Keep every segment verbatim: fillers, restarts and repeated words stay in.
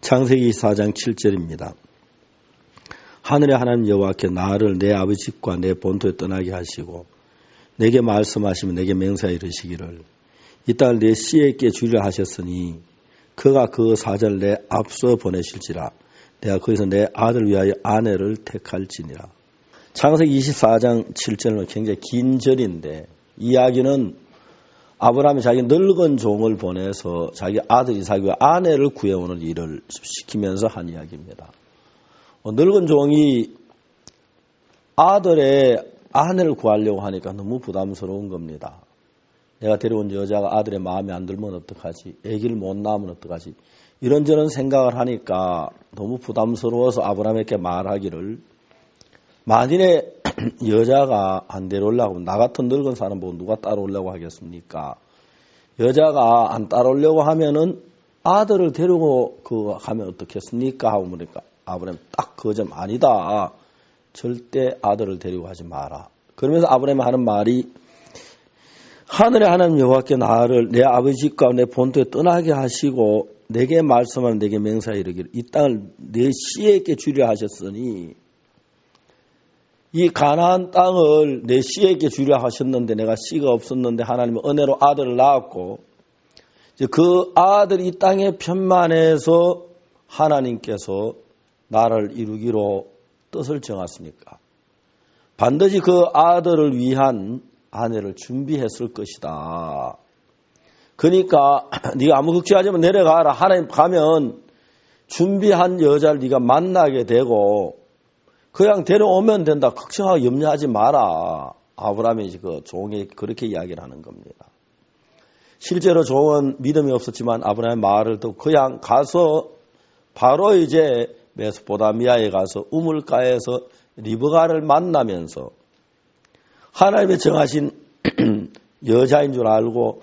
창세기 사 장 칠 절입니다. 하늘의 하나님 여호와께 나를 내 아버지 집과 내 본토에 떠나게 하시고 내게 말씀하시면 내게 맹세하여 이르시기를 이 땅을 내 씨에게 주리라 하셨으니 그가 그 사자를 내 앞서 보내실지라 내가 거기서 내 아들을 위하여 아내를 택할지니라. 창세기 이십사 장 칠 절은 굉장히 긴 절인데 이야기는 아브라함이 자기 늙은 종을 보내서 자기 아들 이삭과 아내를 구해오는 일을 시키면서 한 이야기입니다. 늙은 종이 아들의 아내를 구하려고 하니까 너무 부담스러운 겁니다. 내가 데려온 여자가 아들의 마음에 안 들면 어떡하지? 아기를 못 낳으면 어떡하지? 이런저런 생각을 하니까 너무 부담스러워서 아브라함에게 말하기를 만일에 여자가 안 데려오려고 하면 나 같은 늙은 사람 보고 누가 따라오려고 하겠습니까? 여자가 안 따라오려고 하면은 아들을 데리고 그 하면 어떻겠습니까? 하고 보니까 아브라함이 딱 그 점 아니다. 절대 아들을 데리고 하지 마라. 그러면서 아브라함이 하는 말이 하늘의 하나님 여호와께 나를 내 아버지 집과 내 본토에 떠나게 하시고 내게 말씀하면 내게 맹세하여 이르기를 이 땅을 내 씨에게 주려 하셨으니 이 가나안 땅을 내 씨에게 주려 하셨는데 내가 씨가 없었는데 하나님은 은혜로 아들을 낳았고 이제 그 아들이 이 땅에 편만해서 하나님께서 나를 이루기로 뜻을 정하시니까 반드시 그 아들을 위한 아내를 준비했을 것이다. 그러니까 네가 아무 걱정하지 마 내려가라. 하나님 가면 준비한 여자를 네가 만나게 되고 그냥 데려오면 된다. 걱정하고 염려하지 마라. 아브라함이 그 종이 그렇게 이야기를 하는 겁니다. 실제로 종은 믿음이 없었지만 아브라함의 말을 듣고 그냥 가서 바로 이제 메소포타미아에 가서 우물가에서 리브가를 만나면서 하나님의 정하신 여자인 줄 알고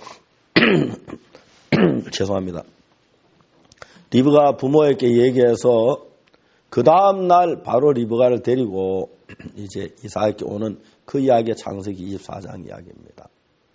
죄송합니다. 리브가 부모에게 얘기해서 그 다음 날 바로 리브가를 데리고 이제 이삭에게 오는 그 이야기가 창세기 이십사 장 이야기입니다.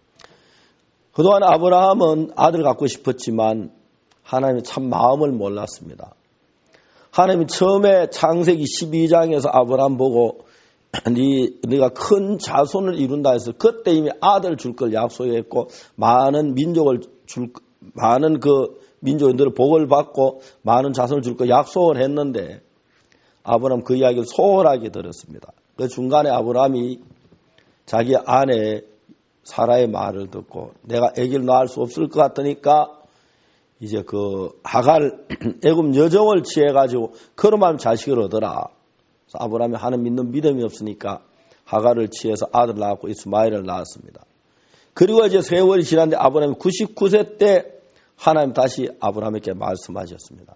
그동안 아브라함은 아들 갖고 싶었지만 하나님이 참 마음을 몰랐습니다. 하나님이 처음에 창세기 십이 장에서 아브라함 보고 네, 네가 큰 자손을 이룬다 해서 그때 이미 아들 줄 걸 약속했고 많은 민족을 줄 많은 그 민족인들을 복을 받고 많은 자손을 줄 걸 약속을 했는데 아브라함 그 이야기를 소홀하게 들었습니다. 그 중간에 아브라함이 자기 아내 사라의 말을 듣고 내가 아기를 낳을 수 없을 것 같으니까 이제 그 하갈 애굽 여종을 취해가지고 그러면 자식을 얻어라. 아브라함이 하는 믿는 믿음이 없으니까 하갈을 취해서 아들을 낳았고 이스마엘을 낳았습니다. 그리고 이제 세월이 지났는데 아브라함이 구십구 세 때 하나님 다시 아브라함에게 말씀하셨습니다.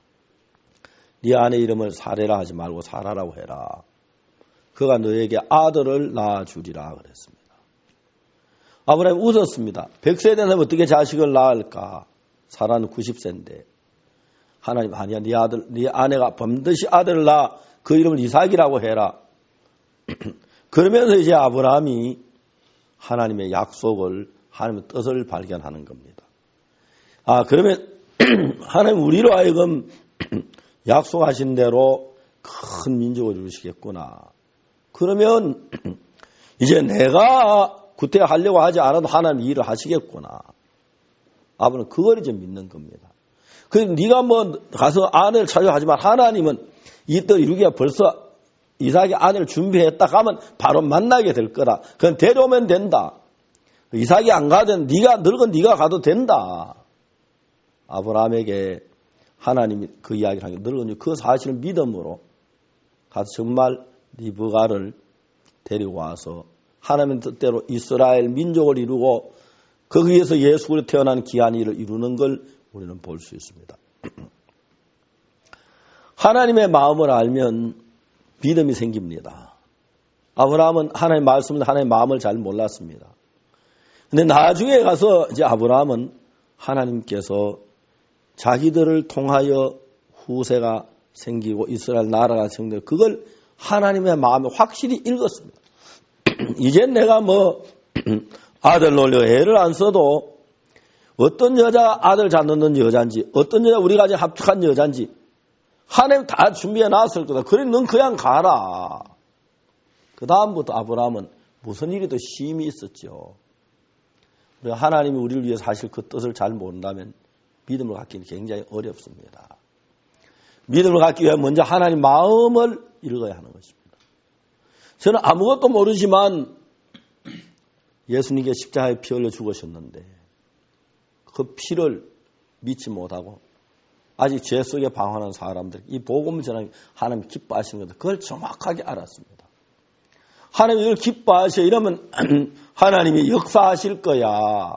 네 아내 이름을 사레라 하지 말고 사라라고 해라. 그가 너에게 아들을 낳아주리라 그랬습니다. 아브라함이 웃었습니다. 백 세 되면 어떻게 자식을 낳을까? 사라는 구십 세인데 하나님 아니야 네 아들 네 아내가 반드시 아들을 낳아 그 이름을 이삭이라고 해라. 그러면서 이제 아브라함이 하나님의 약속을 하나님의 뜻을 발견하는 겁니다. 아 그러면 하나님 우리로 하여금 약속하신 대로 큰 민족을 이루시겠구나. 그러면 이제 내가 구태하려고 하지 않아도 하나님 일을 하시겠구나. 아브라함은 그걸 이제 믿는 겁니다. 그 네가 뭐 가서 아내를 찾으려 하지만 하나님은 이 뜻 이루기가 벌써 이삭의 아내를 준비했다 하면 바로 만나게 될 거다. 그건 데려오면 된다. 이삭이 안 가든 네가 늙은 네가 가도 된다. 아브라함에게 하나님이 그 이야기를 하는 게 늙은 그 사실을 믿음으로 가서 정말 리브가를 데리고 와서 하나님의 뜻대로 이스라엘 민족을 이루고 거기에서 예수 그리스도 태어난 귀한 일을 이루는 걸 우리는 볼 수 있습니다. 하나님의 마음을 알면 믿음이 생깁니다. 아브라함은 하나님의 말씀을 하나님의 마음을 잘 몰랐습니다. 근데 나중에 가서 이제 아브라함은 하나님께서 자기들을 통하여 후세가 생기고 이스라엘 나라가 생기고 그걸 하나님의 마음에 확실히 읽었습니다. 이젠 내가 뭐 아들 놀려 애를 안 써도 어떤 여자 아들 낳는 여잔지, 어떤 여자 우리가 이제 합숙한 여잔지 하나님 다 준비해 놨을 거다. 그래 넌 그냥 가라. 그 다음부터 아브라함은 무슨 일이 더 쉼이 있었죠. 우리가 하나님이 우리를 위해서 하실 그 뜻을 잘 모른다면 믿음을 갖기는 굉장히 어렵습니다. 믿음을 갖기 위해 먼저 하나님 마음을 읽어야 하는 것입니다. 저는 아무것도 모르지만 예수님께 십자가에 피 흘려 죽으셨는데 그 피를 믿지 못하고 아직 죄 속에 방황하는 사람들, 이 복음을 전하는 하나님 기뻐하시는 것들, 그걸 정확하게 알았습니다. 하나님이 이걸 기뻐하셔. 이러면 하나님이 역사하실 거야.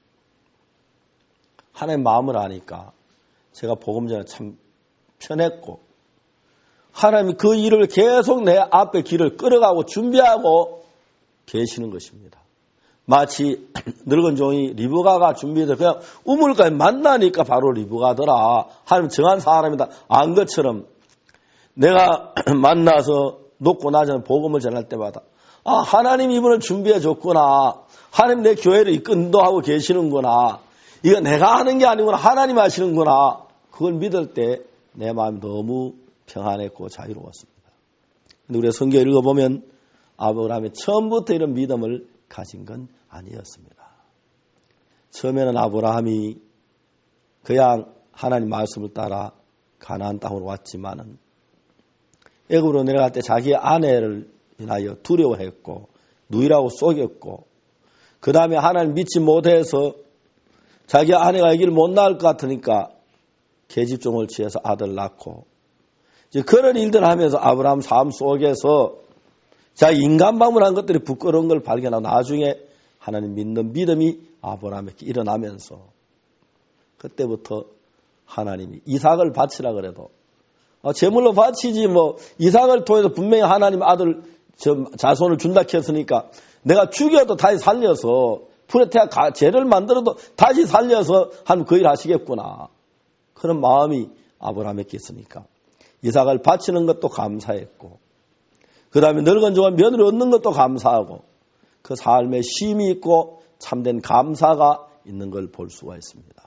하나님 마음을 아니까 제가 복음 전에 참 편했고, 하나님이 그 일을 계속 내 앞에 길을 끌어가고 준비하고 계시는 것입니다. 마치 늙은 종이 리브가가 준비해서 그냥 우물가에 만나니까 바로 리브가더라. 하나님 정한 사람이다. 안 것처럼 내가 만나서 높고 낮은 복음을 전할 때마다 아, 하나님 이분을 준비해 줬구나. 하나님 내 교회를 이끈도하고 계시는구나. 이거 내가 하는 게 아니구나. 하나님 하시는구나. 그걸 믿을 때 내 마음이 너무 평안했고 자유로웠습니다. 근데 우리가 성경 읽어보면 아브라함이 처음부터 이런 믿음을 가진 건 아니었습니다. 처음에는 아브라함이 그냥 하나님 말씀을 따라 가나안 땅으로 왔지만은 애굽으로 내려갈 때 자기 아내를 인하여 두려워했고 누이라고 속였고 그 다음에 하나님 믿지 못해서 자기 아내가 아기를 못 낳을 것 같으니까 계집종을 취해서 아들 낳고 이제 그런 일들 하면서 아브라함 삶 속에서 자기 인간방문한 것들이 부끄러운 걸 발견하고 나중에 하나님 믿는 믿음이 아브라함에게 일어나면서 그때부터 하나님이 이삭을 바치라 그래도 아, 제물로 바치지 뭐 이삭을 통해서 분명히 하나님 아들 자손을 준다 했으니까 내가 죽여도 다시 살려서 프레테아 죄를 만들어도 다시 살려서 하나님 그 일 하시겠구나. 그런 마음이 아브라함에게 있으니까 이삭을 바치는 것도 감사했고 그 다음에 늙은 종은 며느리 얻는 것도 감사하고 그 삶에 쉼이 있고 참된 감사가 있는 걸 볼 수가 있습니다.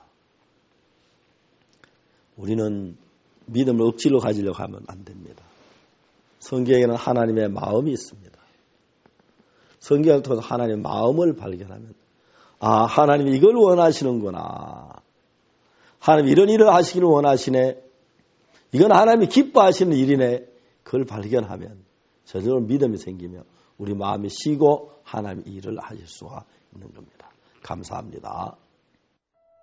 우리는 믿음을 억지로 가지려고 하면 안 됩니다. 성경에는 하나님의 마음이 있습니다. 성경을 통해서 하나님의 마음을 발견하면 아, 하나님이 이걸 원하시는구나. 하나님이 이런 일을 하시기를 원하시네. 이건 하나님이 기뻐하시는 일이네. 그걸 발견하면 저절로 믿음이 생기며 우리 마음이 쉬고 하나님이 일을 하실 수가 있는 겁니다. 감사합니다.